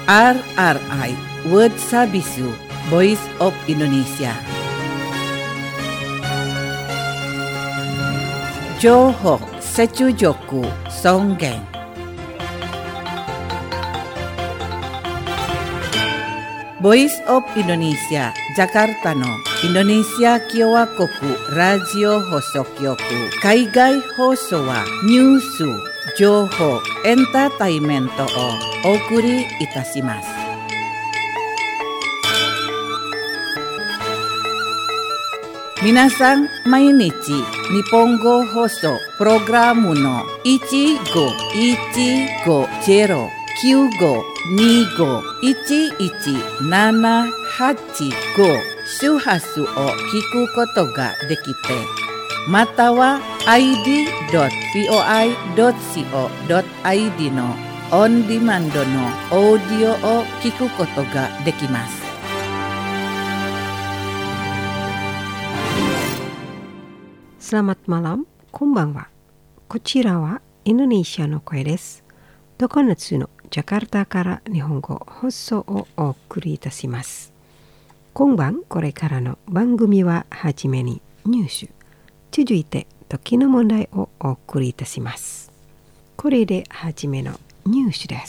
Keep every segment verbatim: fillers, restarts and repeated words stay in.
アールアールアイWorld Service Voice of Indonesia。情報接続尊厳。Voice of Indonesia Jakartaのインドネシア共和国ラジオ放送局。海外放送はニュース、情報、エンターテインメントをお送りいたします。皆さん、毎日日本語放送プログラムのいちごいちごゼロきゅうごにごいちいちななはちご周波数を聞くことができて、または アイディードットブイオアイドットシーオードットアイディー のオンディマンドのオーディオを聞くことができます。 Selamat malam、こんばんは。こちらはインドネシアの声です。どこのつのジャカルタから日本語放送をお送りいたします。今晩これからの番組ははじめにニュース、続いて時の問題をお送りいたします。これではじめのニュースです。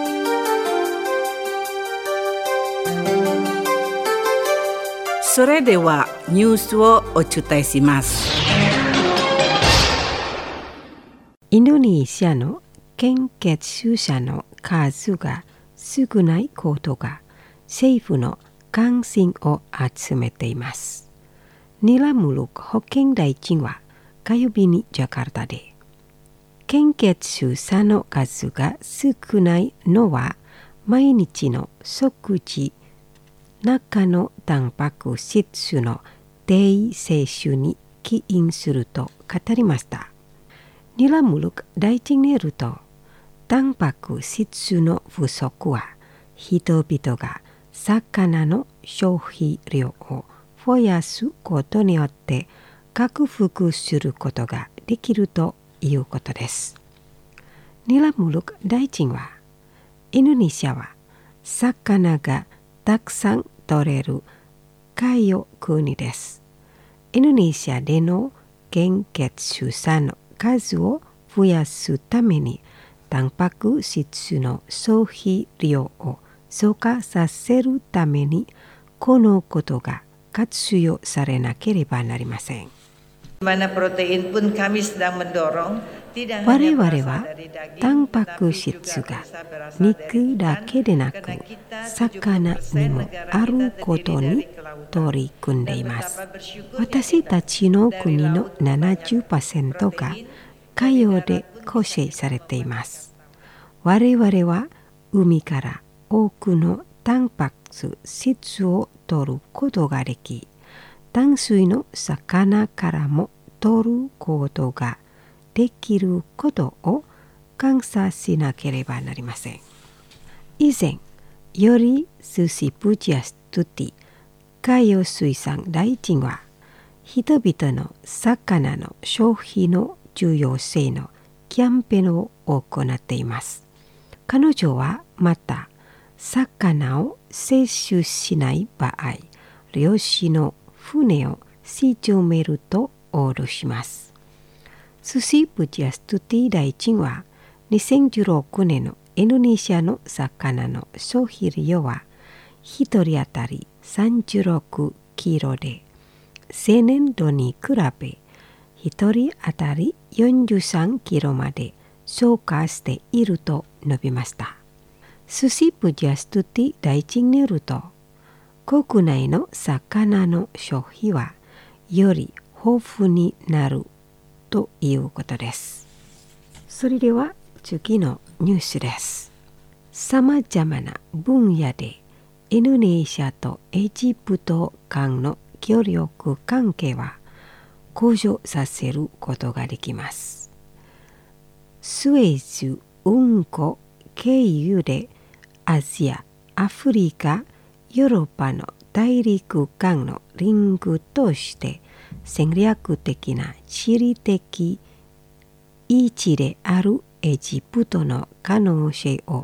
それではニュースをお伝えします。 インドネシアの献血者の数が少ないことが政府の関心を集めています。ニラムルク保健大臣は火曜日にジャカルタで、献血者の数が少ないのは毎日の食事中のタンパク質の低摂取に起因すると語りました。ニラムルク大臣によると、タンパク質の不足は人々が魚の消費量を増やすことによって克服することができるということです。ニラムルク大臣は、インドネシアは魚がたくさん取れる海洋国です。インドネシアでの献血者の数を増やすために、タンパク質の消費量を増加させるために、このことが活用されなければなりません。我々はタンパク質が肉だけでなく魚にもあることに取り組んでいます。私たちの国の ななじゅっパーセント が海洋で構成されています。我々は海から多くのタンパク質を取ることができ、淡水の魚からも取ることができることを感謝しなければなりません。以前、よりスシプジャストゥティ海洋水産大臣は、人々の魚の消費の重要性のキャンペーンを行っています。彼女はまた、魚を摂取しない場合、漁師の船を沈めると脅します。スシプジャストゥティ大臣は、にせんじゅうろくねんのインドネシアの魚の消費量は、ひとり当たりさんじゅうろくキロで、前年度に比べ、ひとり当たりよんじゅうさんキロまで増加していると述べました。スシプジャストゥティ大臣によると、国内の魚の消費はより豊富になるということです。それでは次のニュースです。さまざまな分野でインドネシアとエジプト間の協力関係は向上させることができます。スエズ運河経由でアジア、アフリカ、ヨーロッパの大陸間のリングとして戦略的な地理的位置であるエジプトの可能性を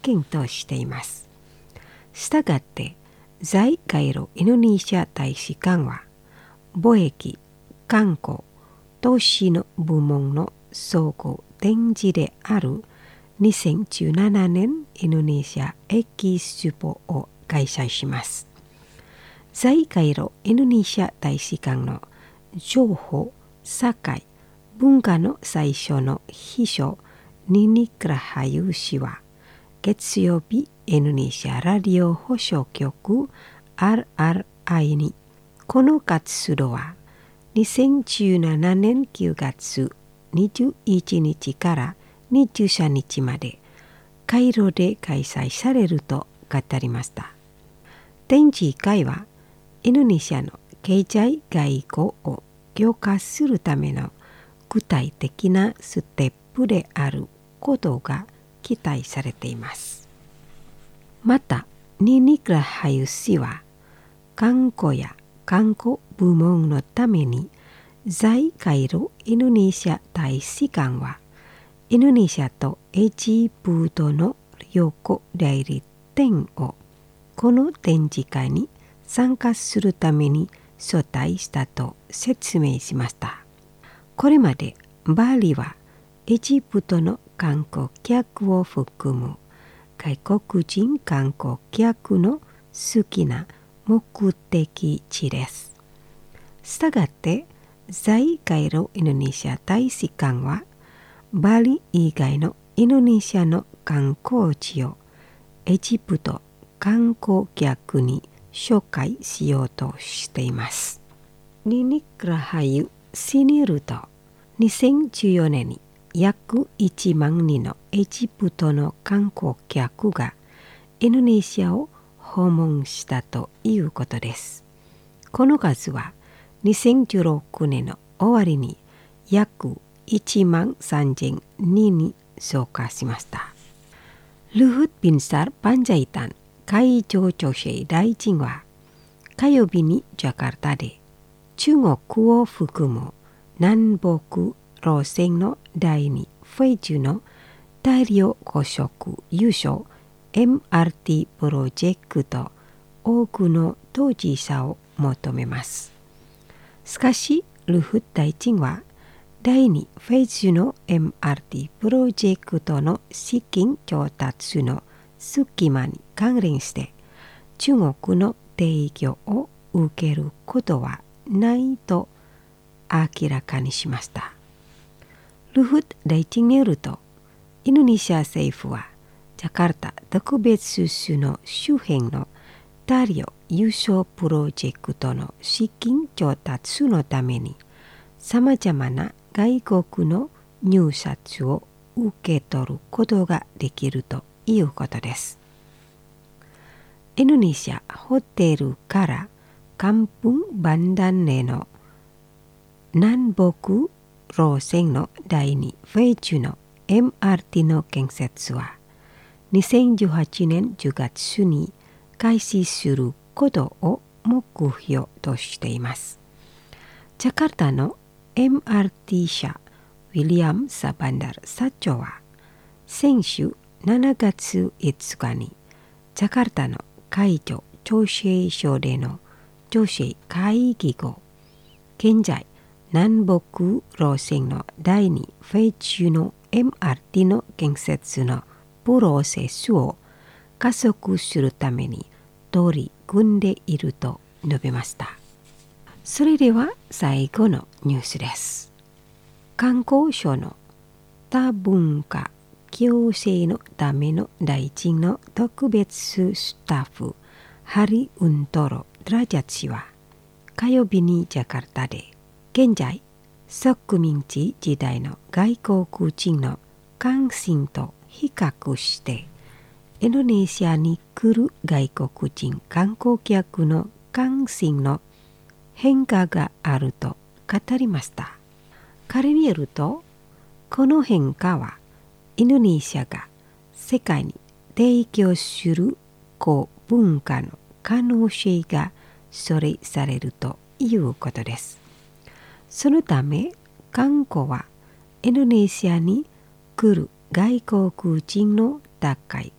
検討しています。したがって在カイロインドネシア大使館は貿易、観光、投資の部門の総合展示であるにせんじゅうななねんインドネシアエキスポを開催します。在カイロインドネシア大使館の情報、社会、文化の最初の秘書ニニクラハユ氏は月曜日インドネシアラジオ放送局 アールアールアイ にこの活動はにせんじゅうななねんくがつにじゅういちにちからにじゅうさんにちまでカイロで開催されると語りました。展示会はインドネシアの経済外交を強化するための具体的なステップであることが期待されています。また、ニニクラハユ氏は観光や観光部門のために在カイロインドネシア大使館はインドネシアとエジプトの旅行代理店をこの展示会に参加するために招待したと説明しました。これまでバリはエジプトの観光客を含む外国人観光客の好きな目的地です。したがって在カイロインドネシア大使館はバリ以外のインドネシアの観光地をエジプト観光客に紹介しようとしています。ニニクラハユ氏によるとにせんじゅうよねんに約いちまんにんのエジプトの観光客がインドネシアを訪問したということです。この数はにせんじゅうろくねんの終わりに約いちまんさんぜんにんに増加しました。ルフッ・ビンサー・パンジャイタン海上女性大臣は火曜日にジャカルタで中国を含む南北路線の第二フェーズの大量高速輸送 エムアールティー プロジェクト多くの当事者を求めます。しかしルフッ大臣は第二フェーズの エムアールティー プロジェクトの資金調達の隙間に関連して中国の提供を受けることはないと明らかにしました。ルフッ大臣によるとインドネシア政府はジャカルタ特別州の周辺の大量輸送プロジェクトの資金調達のためにさまざまな外国の入札を受け取ることができるということです。インドネシアホテルからカンプンバンダンネの南北路線の第二フェーズの エムアールティー の建設はにせんじゅうはちねんじゅうがつに開始することを目標としています。ジャカルタの エムアールティー 社ウィリアム・サバンダル社長は先週しちがついつかにジャカルタの海上調整所での調整会議後、現在南北路線の第二フェーズの エムアールティー の建設のプロセスを加速するために取り組んでいると述べました。それでは最後のニュースです。観光省の多文化共生のための大臣の特別スタッフハリ・ウントロ・ドラジャチは火曜日にジャカルタで現在植民地時代の外国人の関心と比較してインドネシアに来る外国人観光客の関心の変化があると語りました。彼によるとこの変化はインドネシアが世界に提供する古文化の可能性がそれされるということです。そのため観光はインドネシアに来る外国人の高い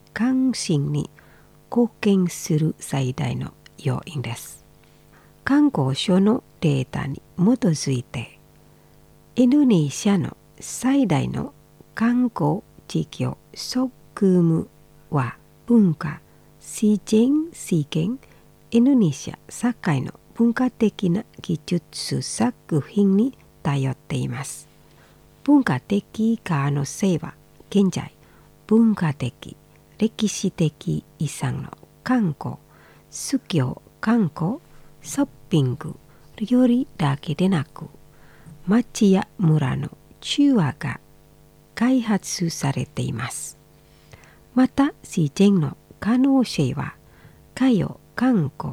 関心に貢献する最大の要因です。観光省のデータに基づいて、インドネシアの最大の観光事業職務は文化、自然資源、インドネシア社会の文化的な技術作品に頼っています。文化的可能性は現在、文化的、歴史的遺産の観光、宗教観光、ショッピング、料理だけでなく、町や村の中和が開発されています。また、自然の可能性は、海洋観光、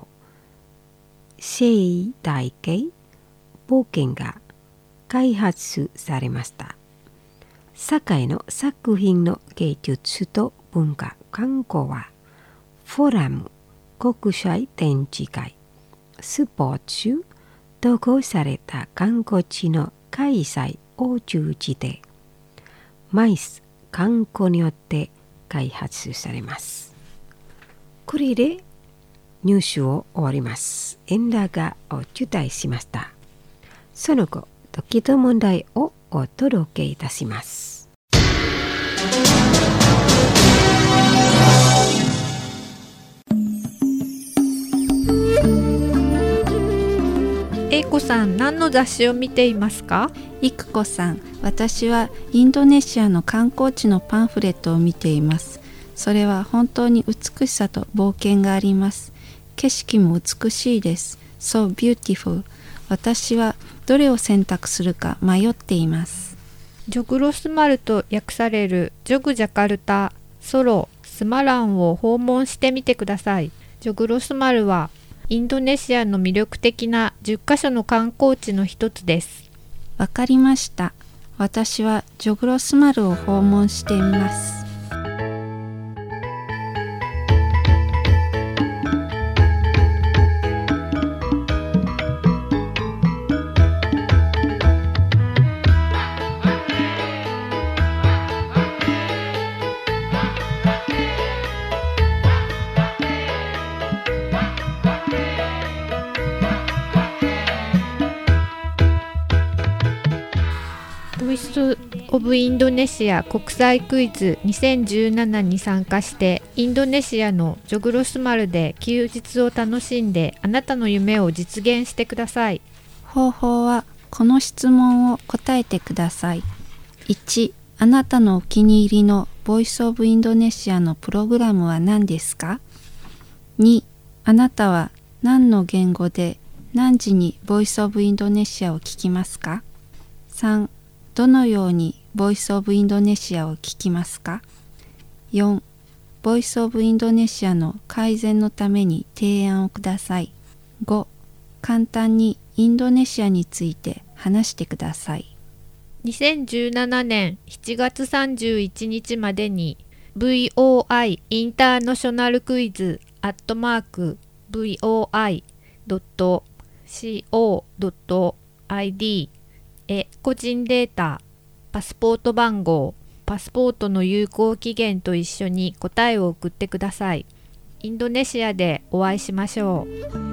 生態系、冒険が開発されました。社会の作品の芸術と文化観光は、フォーラム、国際展示会、スポーツ、統合された観光地の開催を通じて、マイス観光によって開発されます。これでニュースを終わります。エンダがお伝えしました。その後、時と問題をお届けいたします。 えいこさん、何の雑誌を見ていますか？ いくこさん、私はインドネシアの観光地のパンフレットを見ています。それは本当に美しさと冒険があります。景色も美しいです。So beautiful。私はどれを選択するか迷っています。 ジョグロスマルと訳されるジョグジャカルタ、ソロ、スマランを訪問してみてください。ジョグロスマルはインドネシアの魅力的なじゅっカ所の観光地の一つです。 わかりました。私はジョグロスマルを訪問してみます。 ボイスオブインドネシア国際クイズにせんじゅうななに参加してインドネシアのジョグロスマルで休日を楽しんであなたの夢を実現してください。 方法はこの質問を答えてください。いち、あなたのお気に入りのボイスオブインドネシアのプログラムは何ですか？に、あなたは何の言語で何時にボイスオブインドネシアを聞きますか？さん、どのようにボイスオブインドネシアを聞きますか？よん、ボイスオブインドネシアの改善のために提案をください。ご、簡単にインドネシアについて話してください。 にせんじゅうななねんしちがつさんじゅういちにちまでに ブイオーアイ インターナショナルクイズアットマーク ブイオーアイドットコードットアイディー へ個人データ、パスポート番号、パスポートの有効期限と一緒に答えを送ってください。インドネシアでお会いしましょう。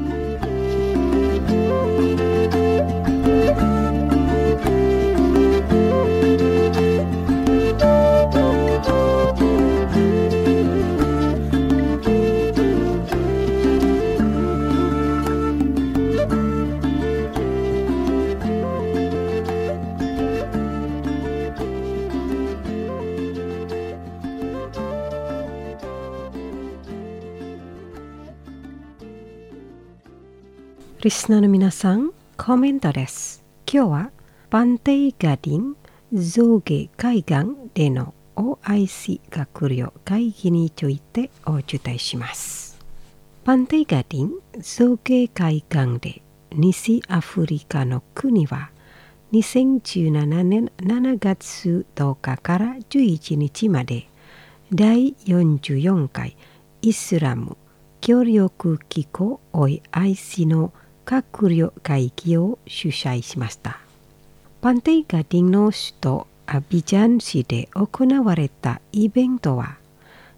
リスナーの皆さん、コメントです。今日はパンテイガディン象牙海岸での オーアイシー 閣僚会議についてお伝えします。パンテイガディン象牙海岸で西アフリカの国はにせんじゅうななねんしちがつとおかからじゅういちにちまでだいよんじゅうよんかいイスラム協力機構 オーアイシー の閣僚会議を主催しました。パンテイガディンの首都アビジャン市で行われたイベントは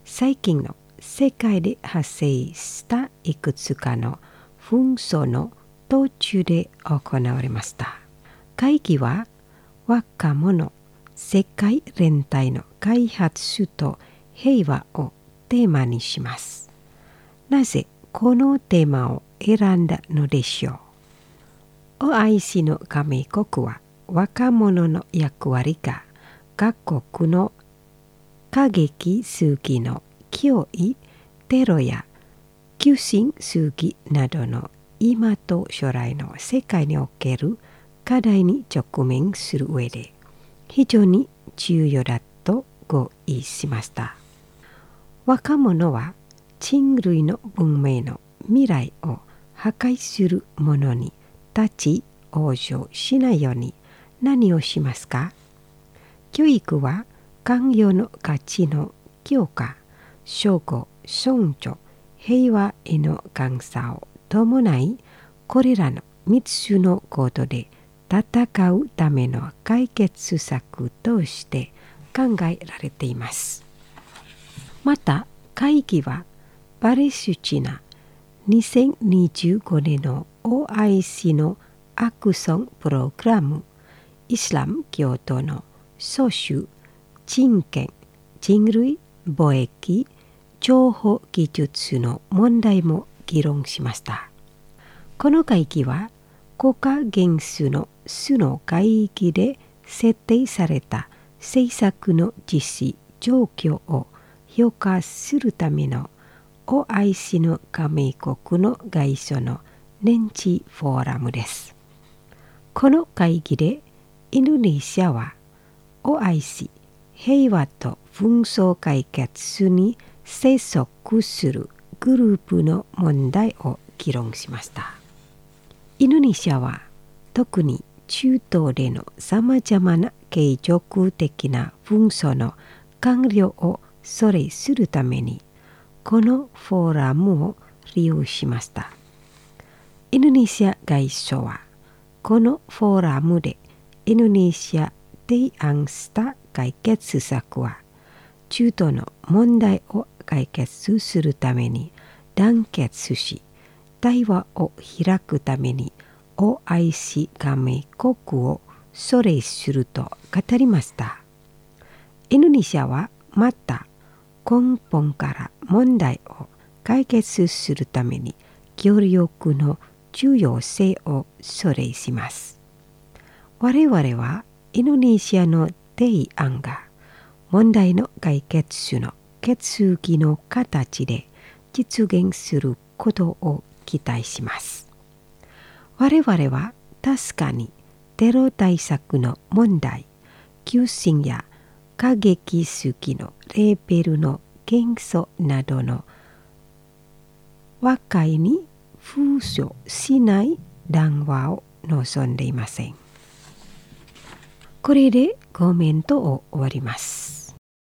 最近の世界で発生したいくつかの紛争の途中で行われました。会議は若者世界連帯の開発と平和をテーマにします。なぜこのテーマを選んだのでしょう。オーアイシー の加盟国は若者の役割が各国の過激主義の脅威、テロや急進主義などの今と将来の世界における課題に直面する上で非常に重要だと合意しました。若者は人類の文明の未来を破壊するものに立ち往生しないように何をしますか？教育は寛容の価値の強化、相互尊重、平和への感謝を伴い、これらのみっつのことで戦うための解決策として考えられています。また会議はパレスチナにせんにじゅうごねんの オーアイシー のアクションプログラム、イスラム教徒の創始、人権、人類、貿易、情報技術の問題も議論しました。この会議は国家元首の首脳会議で設定された政策の実施状況を評価するための オーアイシー の加盟国の外相の年次フォーラムです。この会議でインドネシアは オーアイシー 平和と紛争解決に接続するグループの問題を議論しました。インドネシアは特に中東でのさまざまな継続的な紛争の完了を阻止するためにこのフォーラムを利用しました。インドネシア外相はこのフォーラムでインドネシア提案した解決策は中東の問題を解決するために団結し対話を開くために オーアイシー 加盟国を阻止すると語りました。インドネシアはまた根本から問題を解決するために協力の重要性を阻止します。我々はインドネシアの提案が問題の解決の決議の形で実現することを期待します。我々は確かにテロ対策の問題、急進や過激主義のレベルの減少などの和解に封書しない談話を望んでいません。これでコメントを終わります。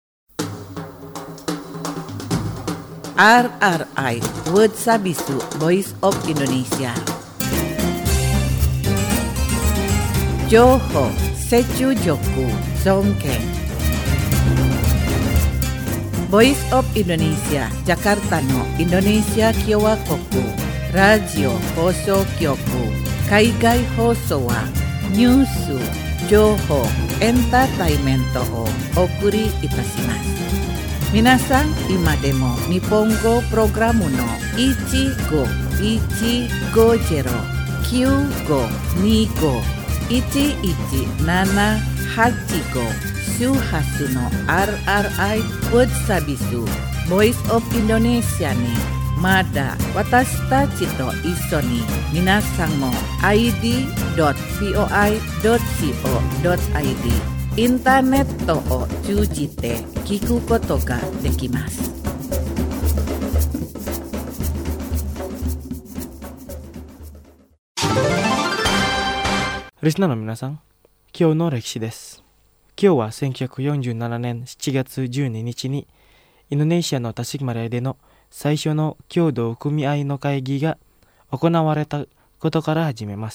アールアールアイ Word Sabisu Voice of Indonesia 情報、接中力、尊敬 Voice of Indonesia ジャカルタのインドネシア共和国ラジオ放送局海外放送はニュース、情報、エンターテイメントをお送りいたします。皆さん今でも日本語プログラムのいちごいちごゼロ きゅうごにご いちいちななはちご 周波数の アールアールアイ Word Sabisu Voice of Indonesia にまだ私たちと一緒に皆さんも アイディードットブイオーアイドットコドットアイディー インターネットを通じて聞くことができます。 リスナーの皆さん、今日の歴史です。今日はせんきゅうひゃくよんじゅうななねんしちがつじゅうににちにインドネシアのタシクマラヤでの最初の共同組合の会議が行われたことから始めます。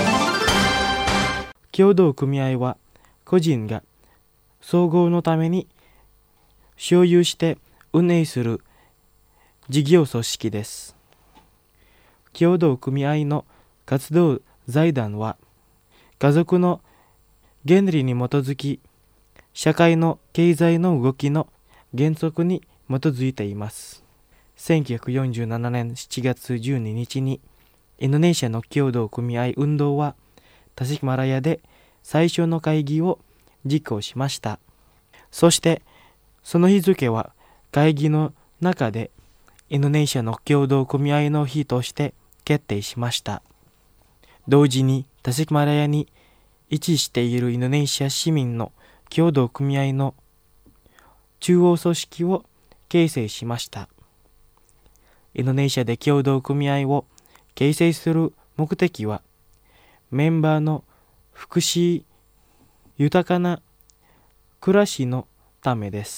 共同組合は個人が総合のために所有して運営する事業組織です。協同組合の活動財団は、家族の原理に基づき、社会の経済の動きの原則に基づいています。せんきゅうひゃくよんじゅうななねんしちがつじゅうににちに、インドネシアの協同組合運動は、タシクマラヤで最初の会議を実行しました。そして、その日付は会議の中で、インドネシアの協同組合の日として決定しました。同時にタシクマラヤに位置しているインドネシア市民の協同組合の中央組織を形成しました。インドネシアで協同組合を形成する目的は、メンバーの福祉豊かな暮らしのためです。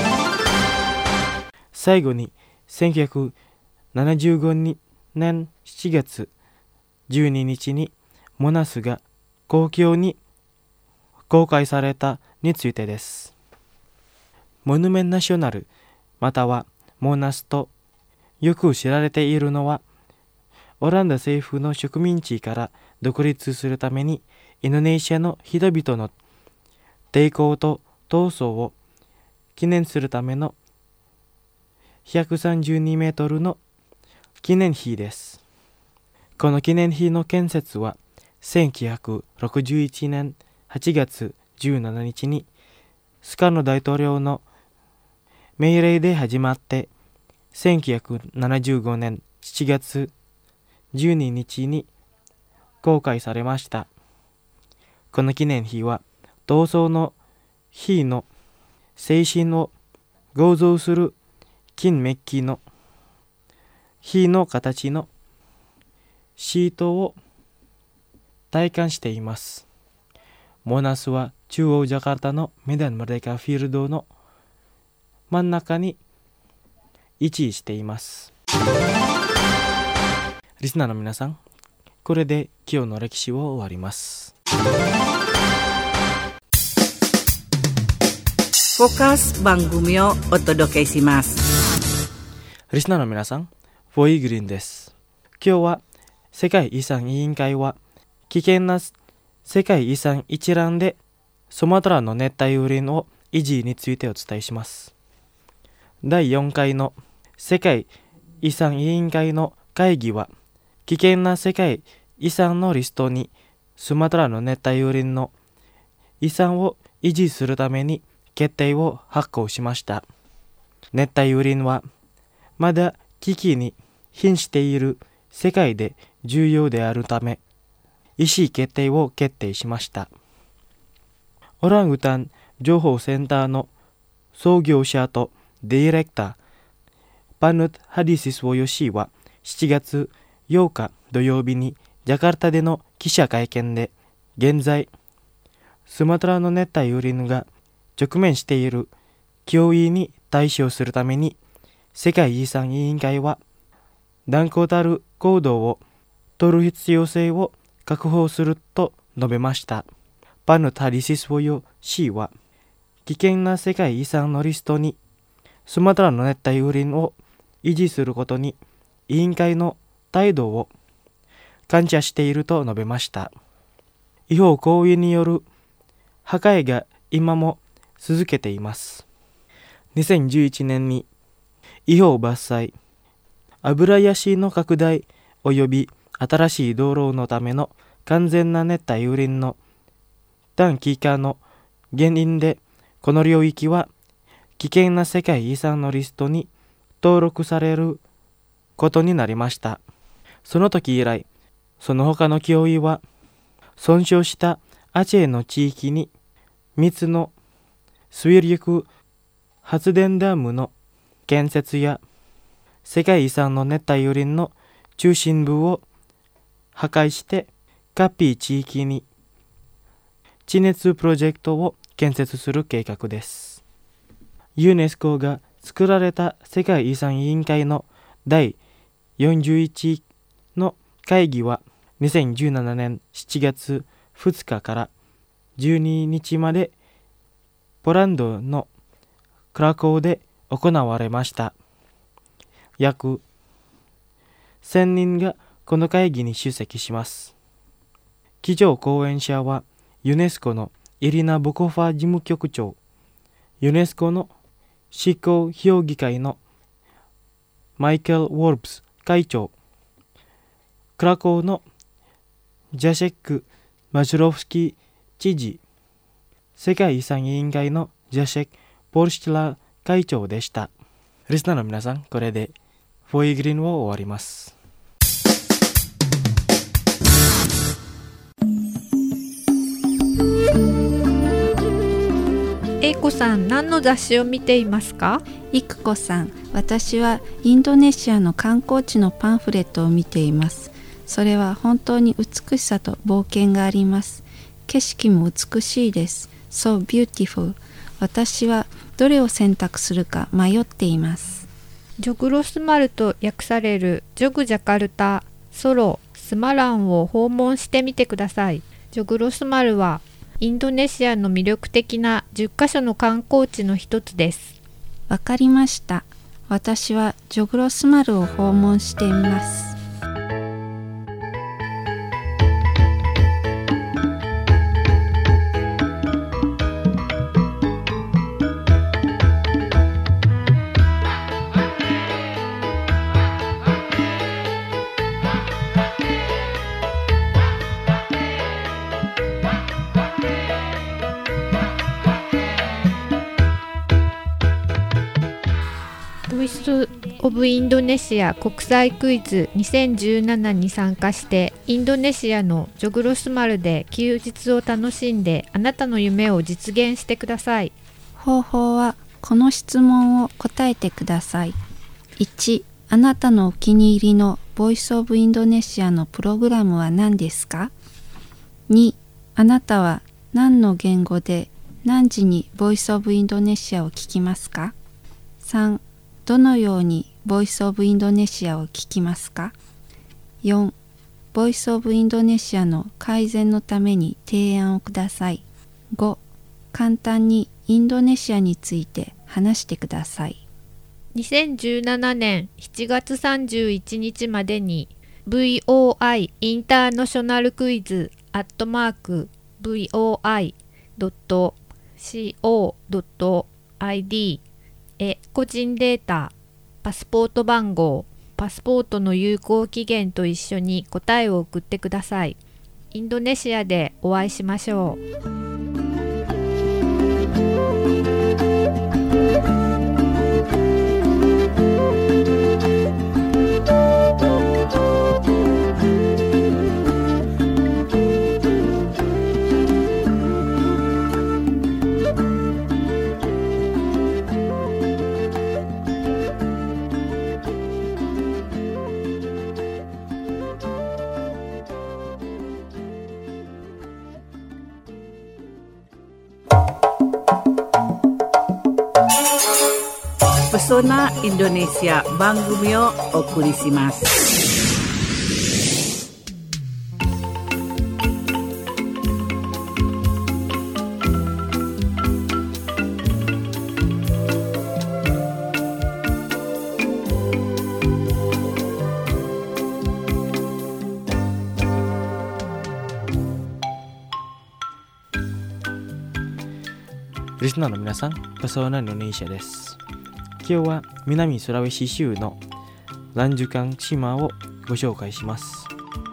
最後に、せんきゅうひゃくななじゅうごねんしちがつじゅうににちにモナスが公共に公開されたについてです。モヌメンナショナルまたはモナスとよく知られているのは、オランダ政府の植民地から独立するためにインドネシアの人々の抵抗と闘争を記念するためのひゃくさんじゅうにメートルの記念碑です。この記念碑の建設はせんきゅうひゃくろくじゅういちねんはちがつじゅうしちにちにスカルノ大統領の命令で始まって、せんきゅうひゃくななじゅうごねんしちがつじゅうににちに公開されました。この記念碑は闘争の日の精神を合造する金メッキの火の形のシートを体感しています。モナスは中央ジャカルタのメダン・マレカフィールドの真ん中に位置しています。リスナーの皆さん、これで今日の歴史を終わります。 フォーカス番組をお届けします。 リスナーの皆さん、フォイグリーンです。今日は世界遺産委員会は危険な世界遺産一覧でソマトラの熱帯雨林を維持についてお伝えします。だいよんかいの世界遺産委員会の会議は、危険な世界遺産のリストにスマトラの熱帯雨林の遺産を維持するために決定を発行しました。熱帯雨林はまだ危機に瀕している世界で重要であるため、意思決定を決定しました。オランウータン情報センターの創業者とディレクター、パヌト・ハディシスウォヨシーはしちがつようか土曜日にジャカルタでの記者会見で、現在、スマトラの熱帯雨林が直面している脅威に対処するために、世界遺産委員会は断固たる行動を取る必要性を確保すると述べました。パヌト・ハディシスウォヨシーは、危険な世界遺産のリストにスマトラの熱帯雨林を維持することに委員会の態度を感謝していると述べました。違法行為による破壊が今も続けています。にせんじゅういちねんに違法伐採、油ヤシの拡大及び新しい道路のための完全な熱帯雨林の短期間の原因で、この領域は危険な世界遺産のリストに登録されることになりました。その時以来、その他の脅威は損傷したアチェの地域にみっつの水力発電ダムの建設や世界遺産の熱帯雨林の中心部を破壊してカピー地域に地熱プロジェクトを建設する計画です。ユネスコが作られた世界遺産委員会のだいよんじゅういちの会議はにせんじゅうななねんしちがつふつかからじゅうににちまでポランドのクラコーで行われました。約せんにんがこの会議に出席します。基調講演者はユネスコのイリナ・ボコファ事務局長、ユネスコの執行評議会のマイケル・ウォルプス会長、クラコーのジャシェック・マジュロフスキー知事、世界遺産委員会のジャシェック・ポルシュラ会長でした。リスナーの皆さん、これでフォイグリーンを終わります。 英子さん、何の雑誌を見ていますか？ いくこさん、私はインドネシアの観光地のパンフレットを見ています。それは本当に美しさと冒険があります。景色も美しいです。So beautiful。私はどれを選択するか迷っています。 ジョグロスマルと訳されるジョグジャカルタ、ソロ、スマランを訪問してみてください。ジョグロスマルはインドネシアの魅力的なじゅっかしょの観光地の一つです。 わかりました。私はジョグロスマルを訪問してみます。 ボイスオブインドネシア国際クイズにせんじゅうななに参加してインドネシアのジョグロスマルで休日を楽しんであなたの夢を実現してください。 方法はこの質問を答えてください。いち、あなたのお気に入りのボイスオブインドネシアのプログラムは何ですか？に、あなたは何の言語で何時にボイスオブインドネシアを聞きますか？さん、どのようにボイスオブインドネシアを聞きますか？よん、ボイスオブインドネシアの改善のために提案をください。ご、簡単にインドネシアについて話してください。 にせんじゅうななねんしちがつさんじゅういちにちまでに ブイオーアイ インターナショナルクイズアットマーク ブイオーアイドットコードットアイディー へ個人データ、パスポート番号、パスポートの有効期限と一緒に答えを送ってください。インドネシアでお会いしましょう。 Pesona Indonesia 番組をお送りします。 リスナーの皆さん、ペソナインドネシアです。今日は南スラウェシ州のランジュカン島をご紹介します。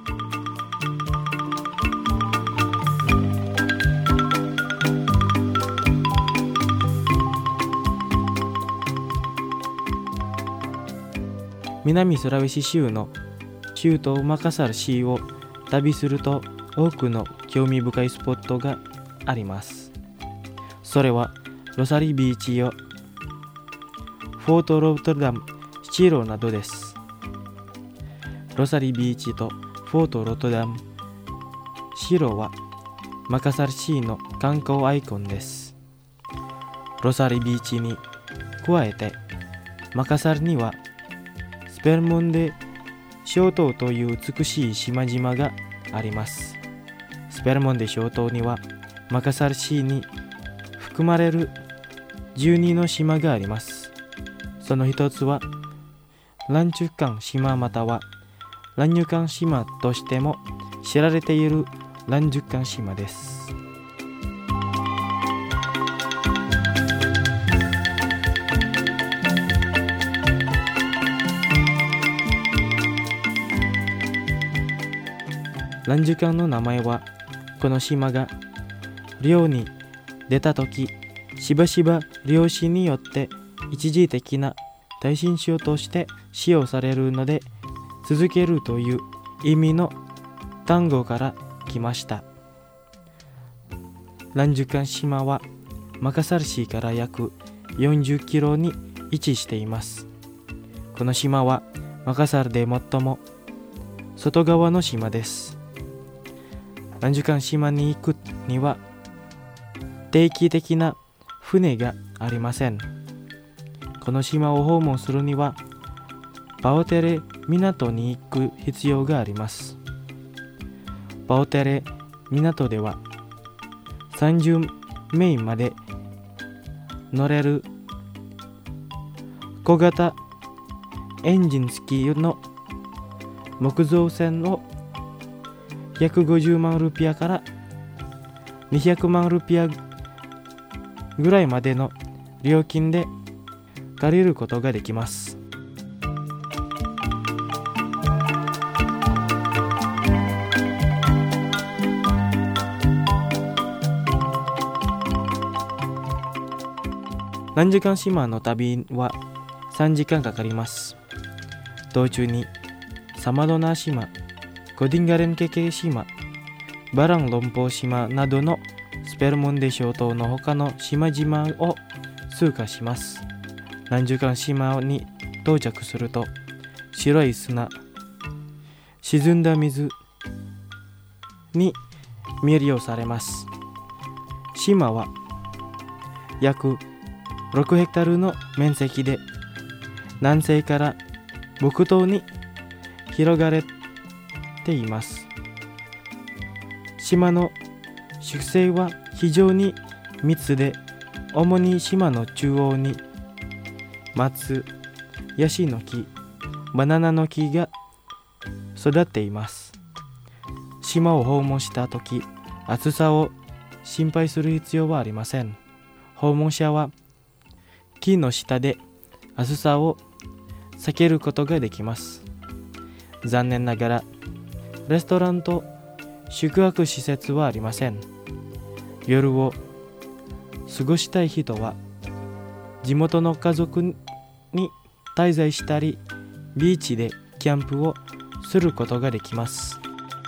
南スラウェシ州の州都マカサル市を旅すると多くの興味深いスポットがあります。それはロサリビーチやフォートロートルダム、シロなどです。ロサリビーチとフォートロートダム、シロはマカサル市の観光アイコンです。ロサリビーチに加えてマカサルにはスペルモンデ諸島という美しい島々があります。スペルモンデ諸島にはマカサル市に含まれるじゅうにの島があります。 その一つは蘭中間島または蘭入間島としても知られている蘭中間島です。蘭中間の名前は、この島が漁に出たとき、しばしば漁師によって一時的な耐震潮として使用されるので、続けるという意味の単語から来ました。蘭中間島はマカサル市から約よんじゅっキロに位置しています。この島はマカサルで最も外側の島です。蘭中間島に行くには定期的な船がありません。この島を訪問するにはパオテレ港に行く必要があります。パオテレ港ではさんじゅうめいまで乗れる小型エンジン付きの木造船をひゃくごじゅうまんルピアからにひゃくまんルピアぐらいまでの料金で借りることができます。蘭中間島の旅はさんじかんかかります。道中にサマドナ島、コディンガレンケケ島、バランロンポー島などのスペルモンデ諸島の他の島々を通過します。蘭中間島に到着すると、白い砂、沈んだ水に魅了されます。島は約ろくヘクタールの面積で、南西から北東に広がれています。島の植生は非常に密で、主に島の中央に松、ヤシの木、バナナの木が育っています。島を訪問したとき、暑さを心配する必要はありません。訪問者は木の下で暑さを避けることができます。残念ながらレストランと宿泊施設はありません。夜を過ごしたい人は地元の家族に滞在したり、ビーチでキャンプをすることができます。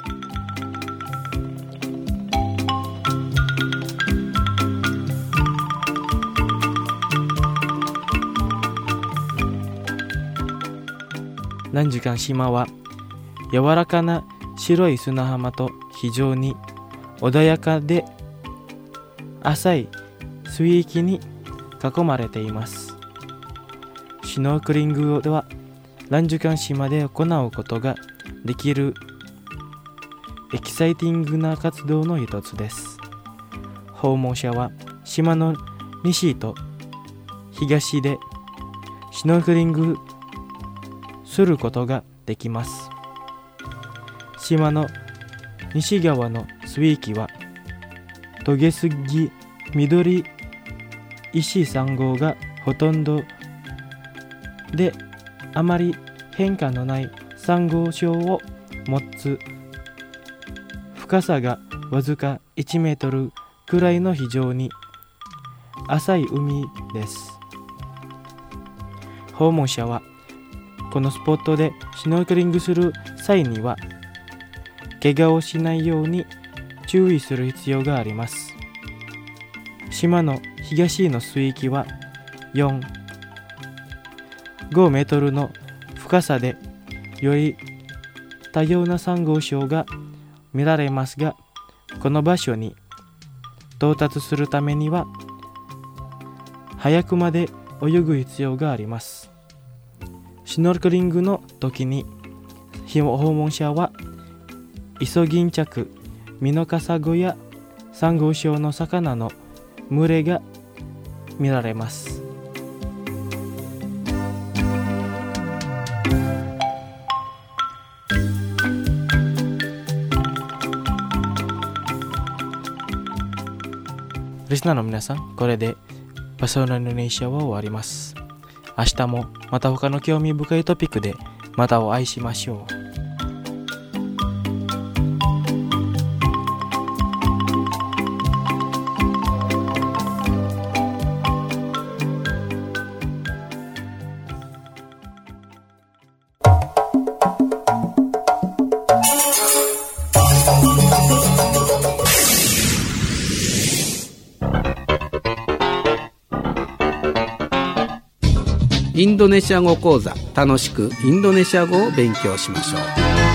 蘭中間島は柔らかな白い砂浜と非常に穏やかで浅い水域に囲まれています。シュノークリングでは蘭中間島で行うことができるエキサイティングな活動の一つです。訪問者は島の西と東でシュノークリングすることができます。島の西側の水域はトゲスギ緑石サンゴがほとんどで、あまり変化のないサンゴ礁を持つ、深さがわずかいちメートルくらいの非常に浅い海です。訪問者はこのスポットでシュノーケリングする際には怪我をしないように注意する必要があります。島の東の水域はよん、ごメートルの深さで、より多様なサンゴ礁が見られますが、この場所に到達するためには早くまで泳ぐ必要があります。シュノーケリングの時に訪問者はイソギンチャク、ミノカサゴやサンゴ礁の魚の群れが見られます。 リスナーの皆さん、これでパソナインドネシアは終わります。明日もまた他の興味深いトピックでまたお会いしましょう。 インドネシア語講座、楽しくインドネシア語を勉強しましょう。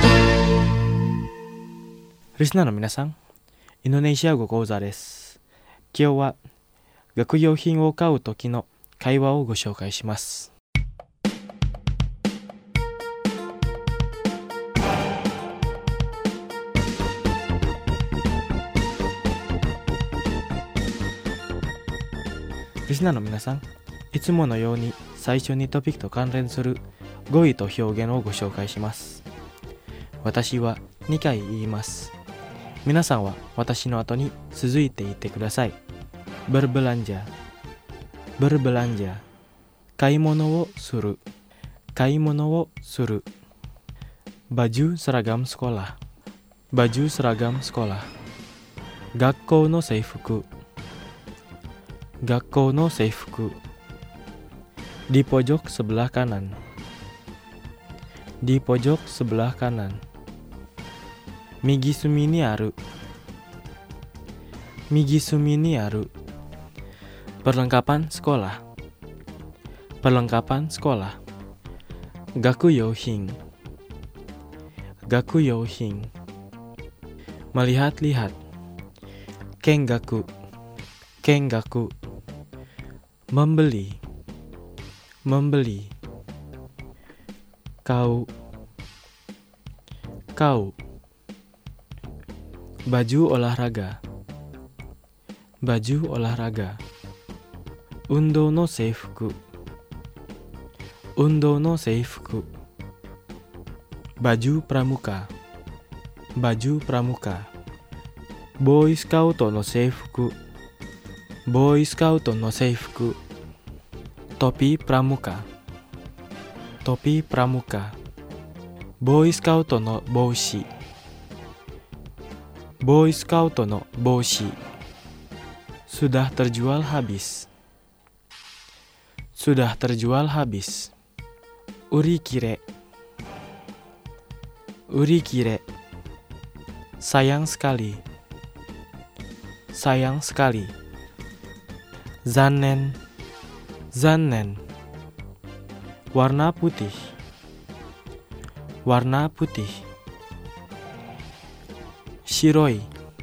リスナーの皆さん、インドネシア語講座です。今日は学用品を買う時の会話をご紹介します。リスナーの皆さん、いつものように最初にトピックと関連する語彙と表現をご紹介します。私はにかい言います。皆さんは私の後に続いて言ってください。berbelanja、berbelanja、買い物をする、買い物をする。baju seragam sekolah、baju seragam sekolah。学校の制服、学校の制服。Di pojok sebelah kanan, di pojok sebelah kanan. Migi sumi ni aru, migi sumi ni aru. Perlengkapan sekolah, perlengkapan sekolah. Gaku youhin, gaku youhin. Melihat-lihat, kengaku, kengaku. Membeli, membeli. Kau, kau. Baju olahraga, baju olahraga. Undo no seifuku, undo no seifuku. Baju pramuka, baju pramuka. Boy Scout no seifuku, Boy Scout no seifuku. Topi pramuka, topi pramuka. Boy Scout no boushi, Boy Scout no boushi. Sudah terjual habis, sudah terjual habis. Urikire, urikire. Sayang sekali, sayang sekali. Zannen, zannen. Warna putih, warna putih. Shiroi,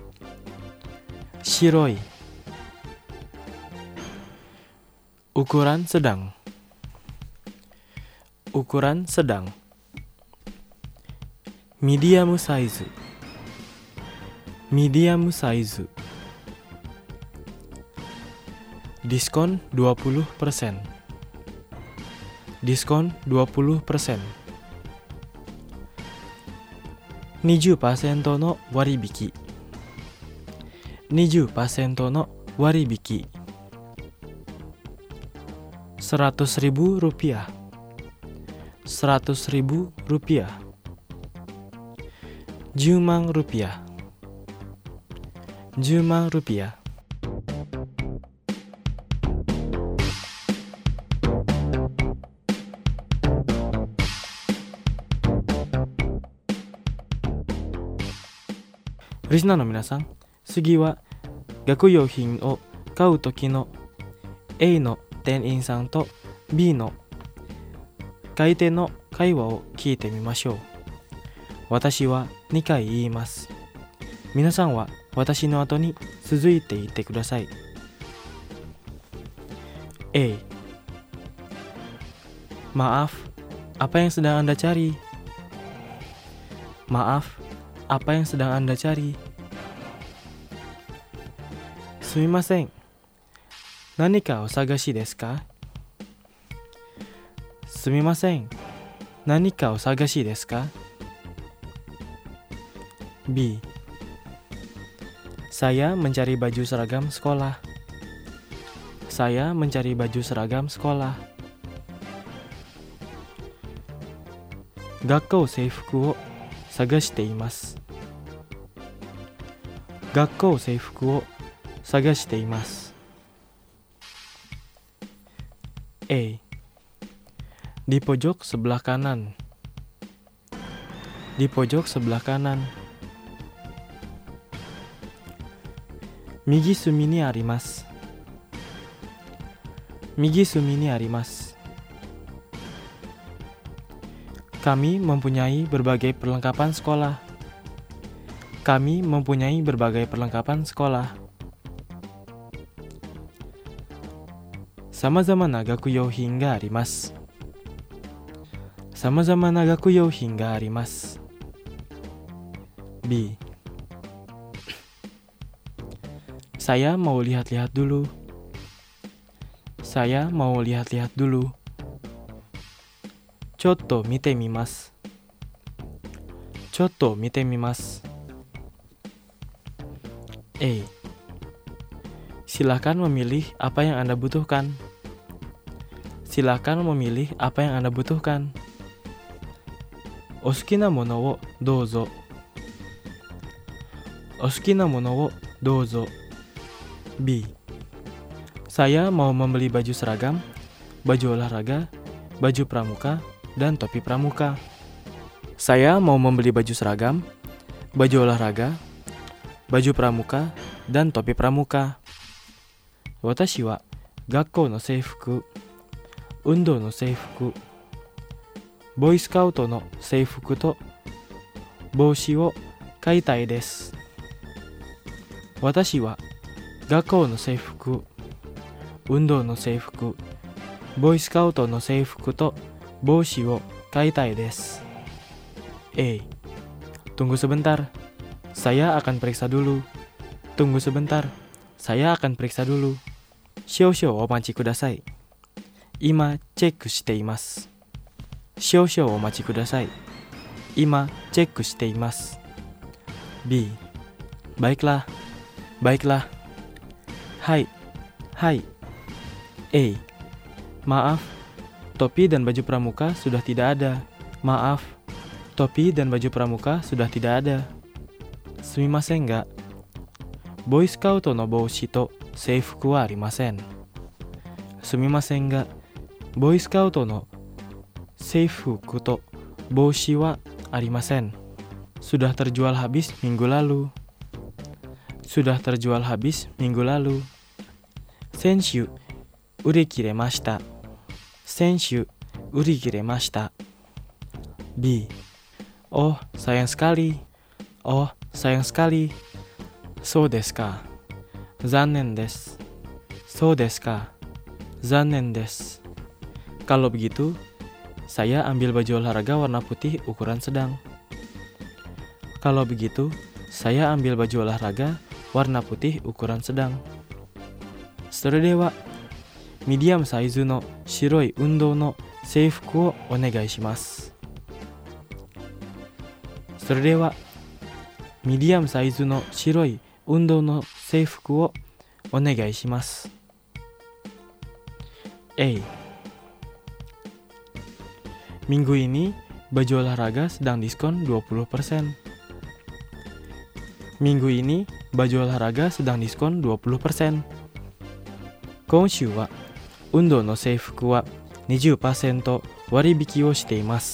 shiroi. Ukuran sedang, ukuran sedang. Medium size, medium size. Diskon dua puluh persen, diskon dua puluh persen.にじゅっパーセント の割引、にじゅっパーセント の割引。seratus ribu rupiah, seratus ribu rupiah.じゅうまん rupiah, じゅうまん rupiah. Listenerの皆さん、次は学用品を買うときの A の店員さんと B の買い手の会話を聞いてみましょう。私はにかい言います。皆さんは私の後に続いて言ってください。A. Maaf, apa yang sedang Anda cari? Maaf, apa yang sedang Anda cari? Sumimasen, nanika o sagashi desu ka? Sumimasen, nanika o sagashi desu ka? B. Saya mencari baju seragam sekolah. Saya mencari baju seragam sekolah. Gakkou seifuku wo sagashite imasu. Gakkou seifuku wo sagashite imasu. A. Di pojok sebelah kanan. Di pojok sebelah kanan. Migi sumi ni arimasu. Migi sumi ni arimasu. Kami mempunyai berbagai perlengkapan sekolah. Kami mempunyai berbagai perlengkapan sekolah. Samazama na gakuyohin ga arimasu. Samazama na gakuyohin ga arimasu. B. Saya mau lihat-lihat dulu. Saya mau lihat-lihat dulu. Chotto mite mimasu. Chotto mite mimasu. A. Silakan memilih apa yang Anda butuhkan. Silakan memilih apa yang Anda butuhkan. Osuki na mono wo douzo. Osuki na mono wo douzo. B. Saya mau membeli baju seragam, baju olahraga, baju pramuka, dan topi pramuka. Saya mau membeli baju seragam, baju olahraga, baju pramuka, dan topi pramuka. Watashi wa gakkou no seifuku, undo no seifuku, boy scout no seifuku to boushi wo kaitai desu. Watashi wa gakkou no seifuku, undo no seifuku, boy scout no seifuku to boushi wo kaitai desu. A. Tunggu sebentar. Saya akan periksa dulu. Tunggu sebentar. Saya akan periksa dulu. Shoushou omachi kudasai. Ima chekku shite imasu. Shoushou omachi kudasai. Ima chekku shite imasu. B. Baiklah. Baiklah. Hai. Hai. A. Maaf. Topi dan baju pramuka sudah tidak ada. Maaf. Topi dan baju pramuka sudah tidak ada. Sumimasen ga. Boy Scout no boushi to seifuku wa arimasen. Sumimasen ga. Boy Scout no seifuku to boushi wa arimasen. Sudah terjual habis minggu lalu. Sudah terjual habis minggu lalu. Senshu urikiremashita. Senshu urikiremashita. B. Oh, sayang sekali. Oh, sayang sekali. So desu ka. Zannen desu. So desu ka. Zannen desu. Kalau begitu, saya ambil baju olahraga warna putih ukuran sedang. Kalau begitu, saya ambil baju olahraga warna putih ukuran sedang. Sore dewa, medium size no shiroi undo no seifuku wo onegai shimasu. Sore dewa, medium size no shiroi undo no seifuku wo onegai shimasu. A. Minggu ini baju olahraga sedang diskon dua puluh persen. Minggu ini baju olahraga sedang diskon dua puluh persen. Konshu wa undo no seifuku waにじゅっパーセント 割引をしています。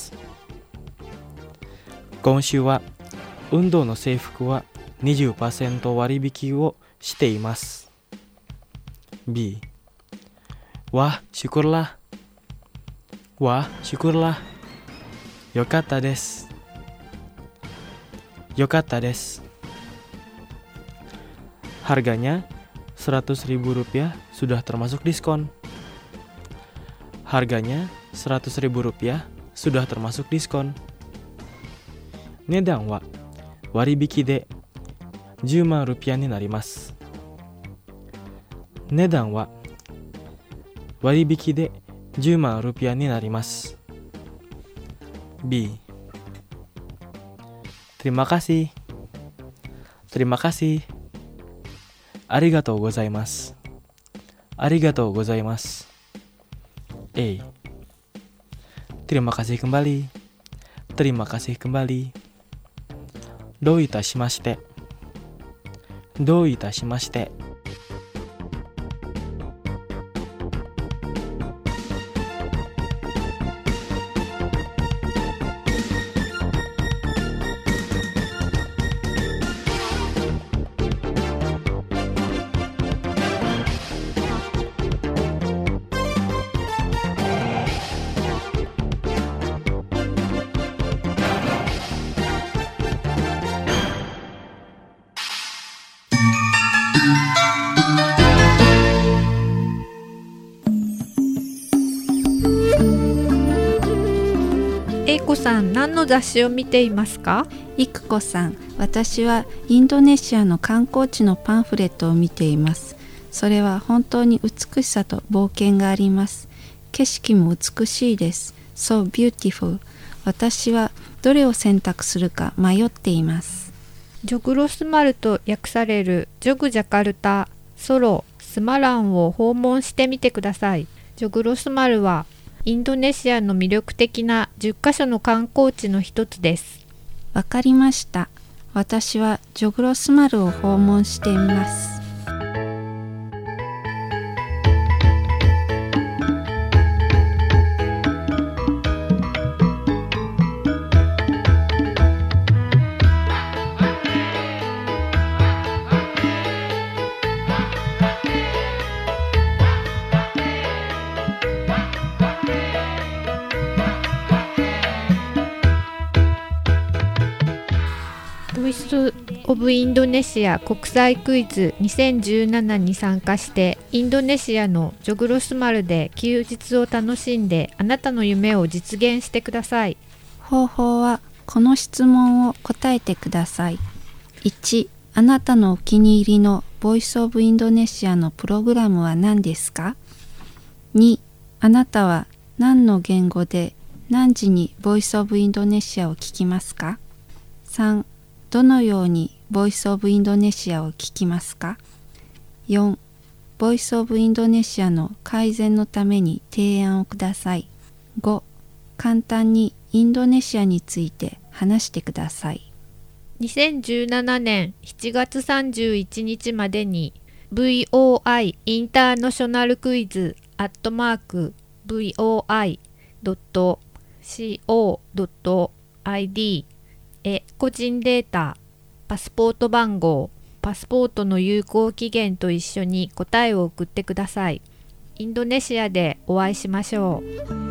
今週は運動の制服は にじゅっパーセント 割引をしています。B. Wah, syukurlah. Wah, syukurlah. Yokatta desu. Yokatta desu. Harganya seratus ribu rupiah sudah termasuk diskon. Harganya seratus ribu rupiah sudah termasuk diskon. Nedan wa waribiki deじゅうまんルピアになります。値段は割引でじゅうまんルピアになります。B. Terima kasih. Terima kasih. ありがとうございます。 Arigatou gozaimasu. Eh, terima kasih kembali. Terima kasih kembali. Dou itashimashite. Dou itashimashite. A子さん、何の雑誌を見ていますか？ いくこさん、私はインドネシアの観光地のパンフレットを見ています。それは本当に美しさと冒険があります。景色も美しいです。So beautiful。私はどれを選択するか迷っています。 ジョグロスマルと訳されるジョグジャカルタ、ソロ、スマランを訪問してみてください。ジョグロスマルはインドネシアの魅力的なじゅっかしょの観光地の一つです。 わかりました。私はジョグロスマルを訪問してみます。 ボイスオブインドネシア国際クイズにせんじゅうななに参加してインドネシアのジョグロスマルで休日を楽しんであなたの夢を実現してください。 方法はこの質問を答えてください。いち、あなたのお気に入りのボイスオブインドネシアのプログラムは何ですか？に、あなたは何の言語で何時にボイスオブインドネシアを聞きますか？さん、どのようにボイスオブインドネシアを聞きますか？よん、ボイスオブインドネシアの改善のために提案をください。ご、簡単にインドネシアについて話してください。 にせんじゅうななねんしちがつさんじゅういちにちまでに ブイオーアイ インターナショナルクイズアットマーク ブイオーアイドットコードットアイディー へ個人データ、パスポート番号、パスポートの有効期限と一緒に答えを送ってください。インドネシアでお会いしましょう。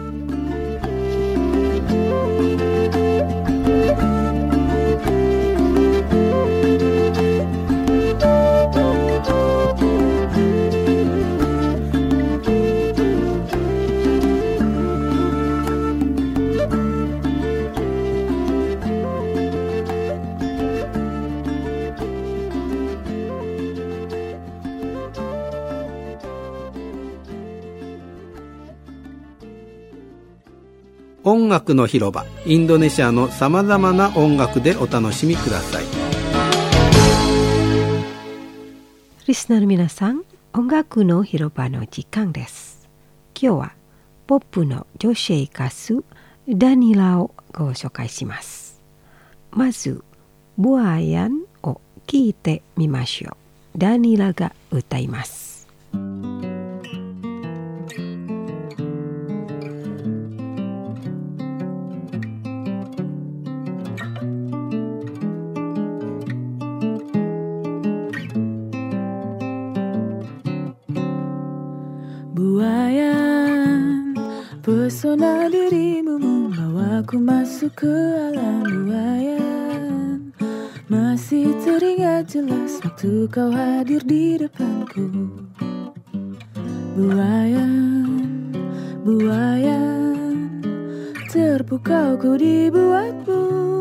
音楽の広場、インドネシアのさまざまな音楽でお楽しみください。 リスナーの皆さん、音楽の広場の時間です。今日はポップの女性歌手ダニラをご紹介します。まずボアヤンを聴いてみましょう。ダニラが歌います。 Buayan, pesona dirimu membawaku masuk ke alam buayan. Masih teringat jelas waktu kau hadir di depanku. Buayan, buayan, terpukau ku dibuatmu.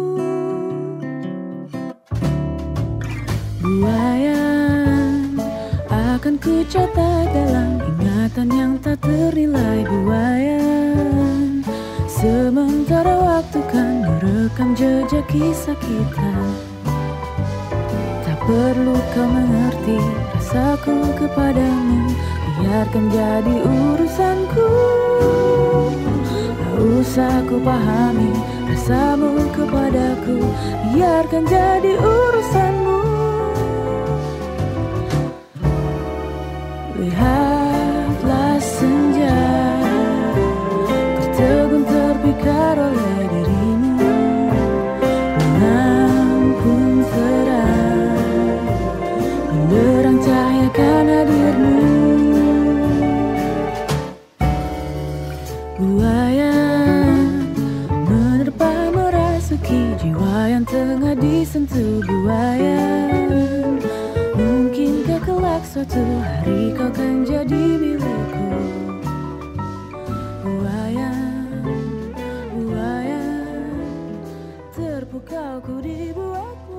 Buayan, akan ku catat dalam ingatan yang tak ternilai buayan. Sementara waktu kan merekam jejak kisah kita. Tak perlu kau mengerti rasaku kepadamu. biarkan jadi urusanku. Tak usah ku pahami rasamu kepadaku, biarkan jadi urusanmu. Lihatlah senja tertegun terpikat oleh dirimu, malam pun terang menderang cahayakan hadirmu. Buaya menerpa merasuki jiwa yang tengah disentuh buayan. Mungkinkah kelak suatu hari kau kan jadi milikku? Buayan, buayan, terpukau ku dibuatmu.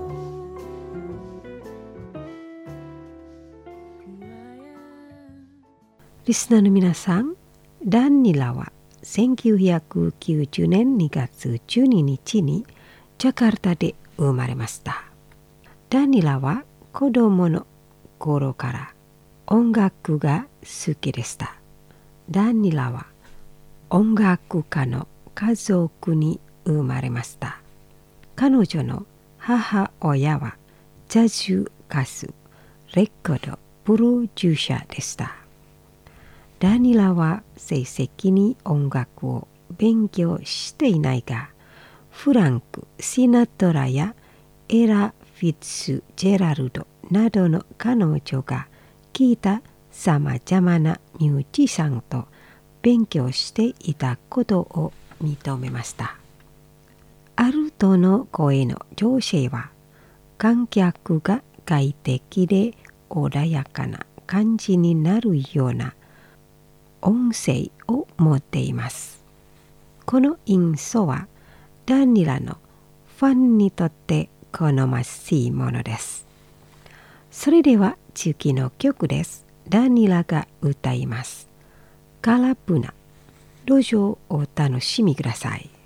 Listenerの皆さん、ダンニラはせんきゅうひゃくきゅうじゅうねんにがつじゅうににちにジャカルタで生まれました。ダニラは子供の頃から音楽が好きでした。ダニラは音楽家の家族に生まれました。彼女の母親はジャズ歌手、レコードプロデューサーでした。ダニラは成績に音楽を勉強していないが、フランク・シナトラやエラ・フィッツジェラルドなどの彼女が聴いたさまざまなミュージシャンと勉強していたことを認めました。アルトの声の女性は観客が快適で穏やかな感じになるような音声を持っています。この印象はダニラのファンにとって好ましいものです。それでは次の曲です。ダニラが歌います。カラプナ。どうぞお楽しみください。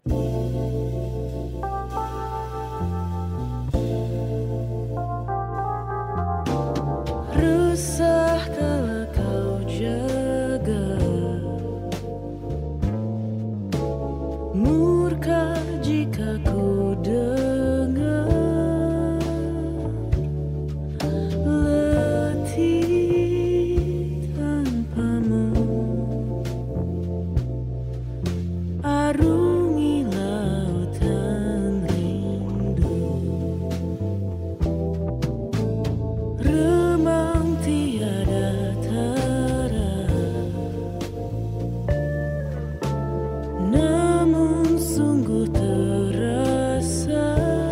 Resahkah kau jaga, murka jika ku dengar letih tanpamu. Arungi lautan rindu, remang tiada tara, namun sungguh terasa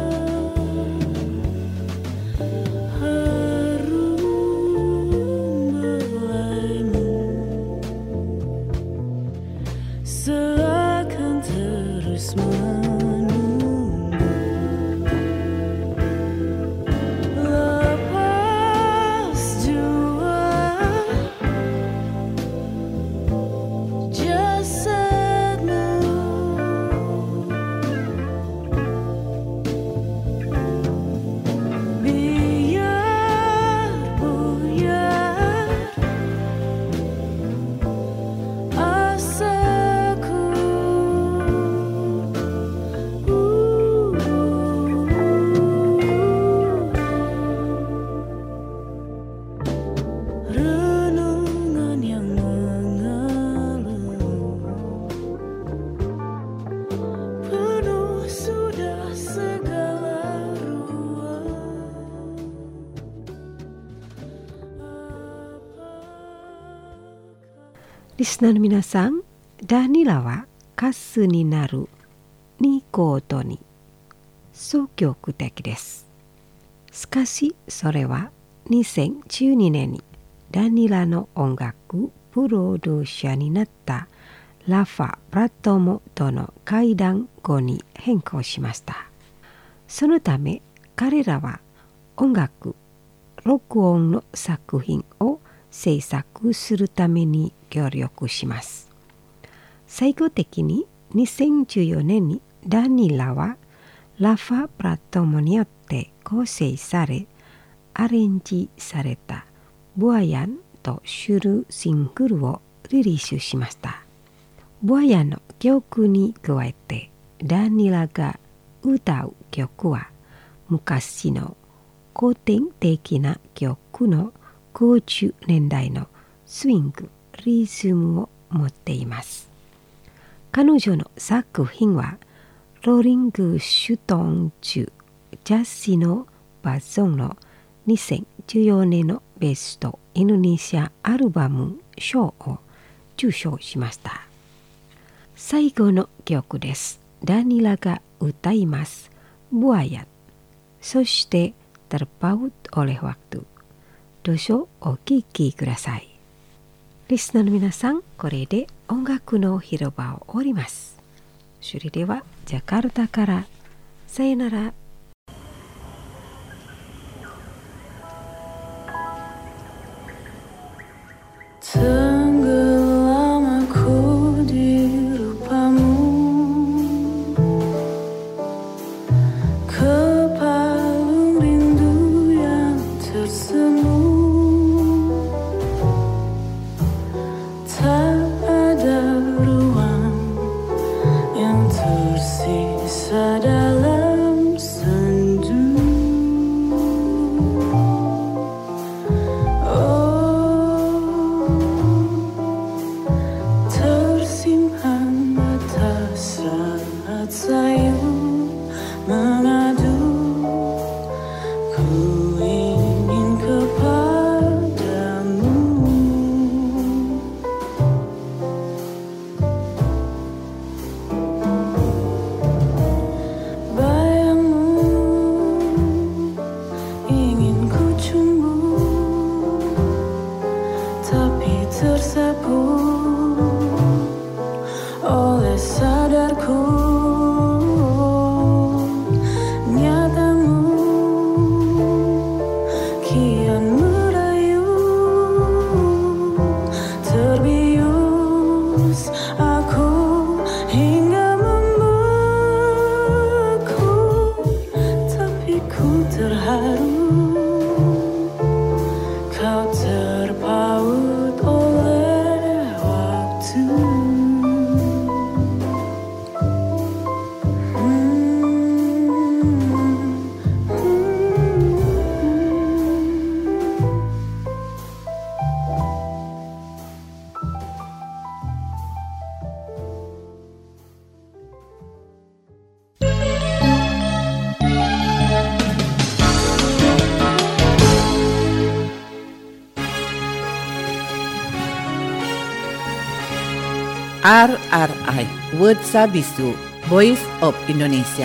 harum belaimu, seakan terus menunggu. Lepas jua jasadmu, biar buyar asaku. Renungan yang mengeluh, penuh sudah segala ruang. Listener の皆さん、ダニラは歌手になるにことに消極的です。しかしそれはにせんじゅうにねんにダニラの音楽プロデューサーになったラファ・プラットモとの会談後に変更しました。そのため彼らは音楽、録音の作品を制作するために協力します。最後的ににせんじゅうよねんにダニラはラファ・プラットモによって構成されアレンジされたブアヤンとシュルシングルをリリースしました。ボアヤの曲に加えてダニラが歌う曲は昔の古典的な曲のごじゅうねんだいのスイング、リズムを持っています。彼女の作品はローリングシュトン中ジャスのバージョンのにせんじゅうよねんのベストインドネシアアルバム賞を受賞しました。最後の曲です。ダニラが歌います。Buaya。そしてterpaut oleh waktu。どうぞお聴きください。リスナーの皆さん、これで音楽の広場を終わります。それではジャカルタからさよなら。 Tenggelam aku di rupamu, ke palung rindu yang tersemu. Tak ada ruang yang tersisa dalam sendu. Sayu mengadu, ku ingin kepadamu. Bayangmu ingin ku cumbu, tapi tersapu oleh sadarku. R R I Word Sabisu Voice of Indonesia.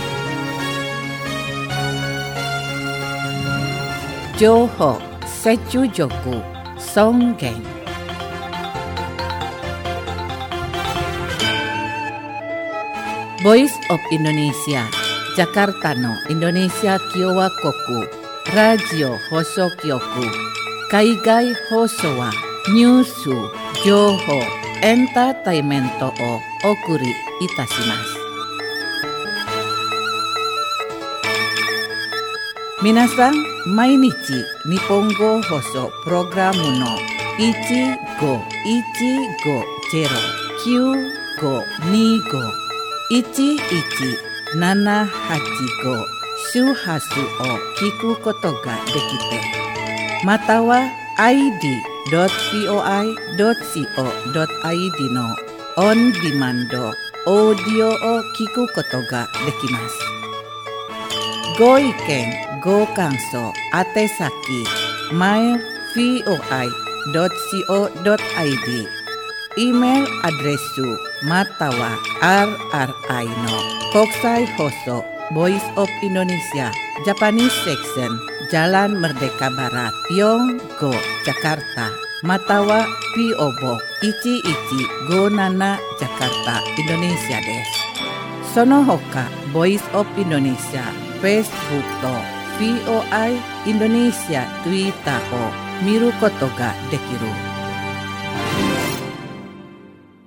Johor Secu Joku Songgeng. Voice of Indonesia Jakarta no Indonesia Kiowa Koku Radio Hoso Kyoku Kaigai Hosowa Nyusu Johor Entertainmento o okuri itashimasu. Minasan, mainichi Nihongo Hoso Programu no ichi go ichi go zero kyu go ni go ichi ichi nana hachi go shuhasu o kiku koto ga dekite. Matawa I D dot voi dot co dot id no on demand audio o kiku koto ga dekimasu. Go iken, go kanso, atesaki, mail voi dot co dot id, email adresu matawa rri no Kokusai Hoso Voice of Indonesia Japanese Section Jalan Merdeka Barat Yonggo Jakarta Matawa P O Box ichi ichi go nana Jakarta Indonesia desu. Sono hoka Voice of Indonesia Facebook to V O I Indonesia Twitter o miru koto ga dekiru.